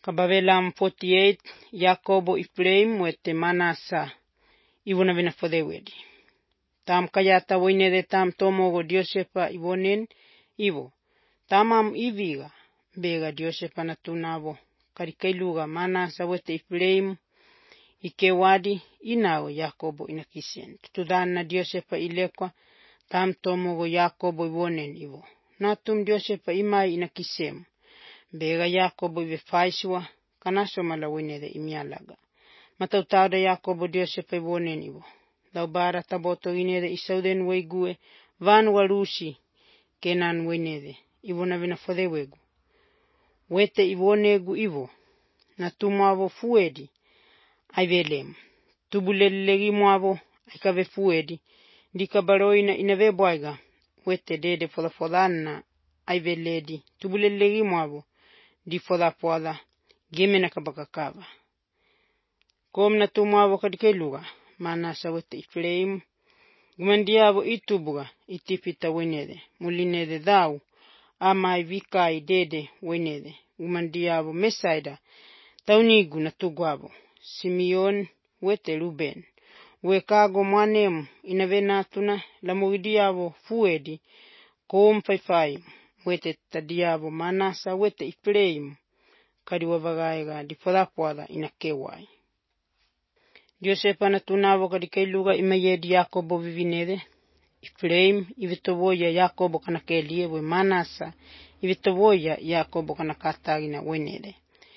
Kabavelam 48 Yakobo Ephraim wete Manasa ivona vina fodewedi. Tam kayata woinede tam tomogo Diosepa ivonen ivo. Tamam iviga bega Diosepa natunavo karikailuga Manasa wete Ephraim ikewadi inao Yakobo inakisen. Tutudana Diosepa ilekwa tam tomogo Yakobo ivonen ivo. Natum Diosepa imai inakisem. Bega Yakobo ive faiswa kanaso malawinede imialaga. Matautada Yakobo Diosepa ivonen ivo. Laubara taboto inede isauden weigue van walusi kenan winede ivona vina fodewegu. Wete ivonegu ivo. Natumavo fuedi aivelem. Tubulelegi muavo aikave fuedi. Dika baroina inaveboiga. Wete dede fodafodana aiveledi. Tubulelegi muavo. Di fodapoda gemena kabakakava. Kom natumavo kadikeluga. Manasa wete Ephraim. Gumandiavo itubuga itipita winede. Mulinede dau. Amai vikai dede winede. Gumandiavo mesaida. Taunigu natuguavo. Simeon wete Ruben. Wekago mwanemu inavenatuna lamuidiavo fuedi. Kom faifai. Wete tadiavo Manasa wete Ephraim. Kadiwavagaiga difodapoda inakewai. Diosepa natunavo kadikailuga imayedi Yakobo vivinede. Ephraim ivitovoya Yakobo kanakelie we Manasa ivitovoya Yakobo kanakatagina wenede.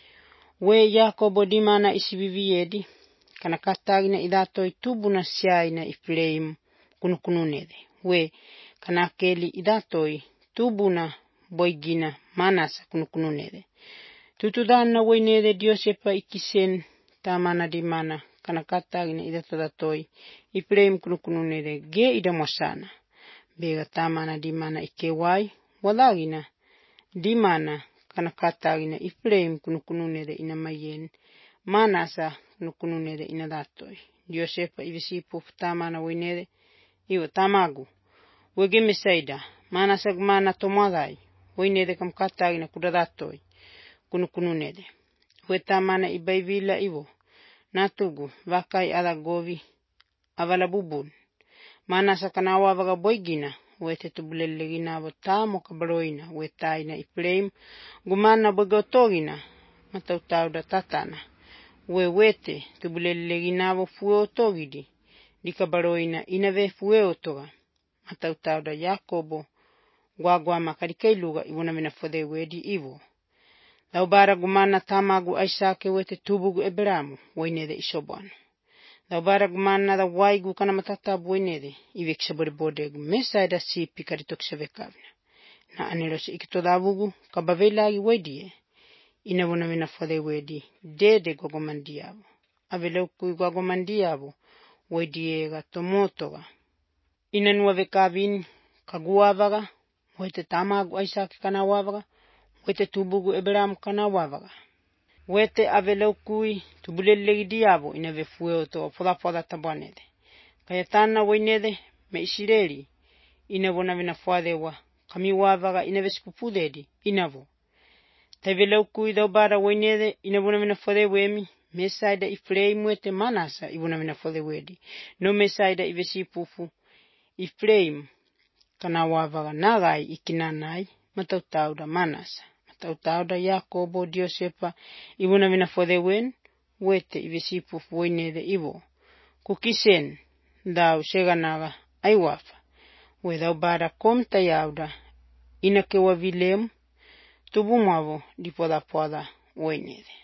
We Yakobo dimana isiviviedi kanakatagina idatoi tubuna siaina Ephraim kunukununede. We kanakeli idatoi tubuna boigina Manasa kunukununede. Tutudana wenede Diosepa ikisen tamana dimana kanakatagina idatodatoi Ephraim kunukununede ge idamosana. Bega tamana dimana ikewai walagina dimana kanakatagina Ephraim kunukununede inamayen Manasa kunukununede inadatoi. Diosepa ivisipu tamana wenede iwo tamagu. Wege mesaida Manasa gmana tomadai wenede kamkatagina kudadatoi kunukununede. Wetamana ibaivila ivo. Natugu vakai adagovi avalabubun. Manasa kanawavaga boigina. Wete tubulellegina avotamo kabaroina. Wetaina Ephraim gumana bogotogina. Matautauda tatana. Wete tubulellegina avo fueotogidi. Dikabaroina inave fueotoga. Matautauda Yakobo guaguama karikailuga ivona vina fodewedi ivo. Laubara gumana tamagu Aisake wete tubugu Eberamu wenede isobanu. Laubara gumana da waigu kana matatabu wenede iveksaboribodegu mesaida sipi karitokisavekavna. Na anerosi ikitodavugu kabavelagi wedie inavona vina fodewedi dede gogomandiavu. Aveloku gogomandiavu wediega tomotoga. Inanuavekavin kaguavaga wete tamagu Aisake kana wavaga. Wete tubugu Eberamu kana wavaga. Wete avelokui tubulelegi diavo inave fueoto foda tabanede. Kayatana wenede me Isireli inavona vina fuadewa kami wavaga inave spupudedi inavo. Tavelokui daubara wenede inavona vina fodewemi mesaida Ephraim wete Manasa ivona vina fodewedi. No mesaida ivesipufu Ephraim kana wavaga nagai ikinanai matautauda Manasa. Tautauda Yakobo Diosepa ivona vina fodewen wete ivesipu fuenede ivo. Kukisen dau seganaga aiwafa. We dau bara komta yauda inakewa vilem tubumavo dipoda wenede.